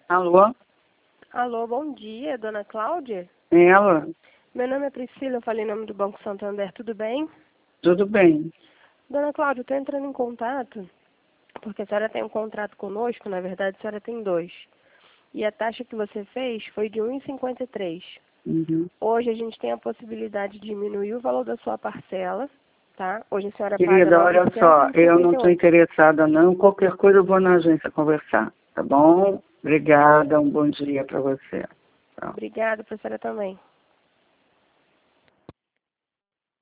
Alô? Alô, bom dia, dona Cláudia? Ela? Meu nome é Priscila, eu falei em nome do Banco Santander, tudo bem? Tudo bem. Dona Cláudia, eu estou entrando em contato, porque a senhora tem um contrato conosco, na verdade a senhora tem dois. E a taxa que você fez foi de 1,53. Uhum. Hoje a gente tem a possibilidade de diminuir o valor da sua parcela, tá? Hoje a senhora Querida, paga olha só, eu não estou 958. interessada não. Qualquer coisa eu vou na agência conversar, tá bom? Obrigada, um bom dia para você. Tchau. Obrigada, professora, também.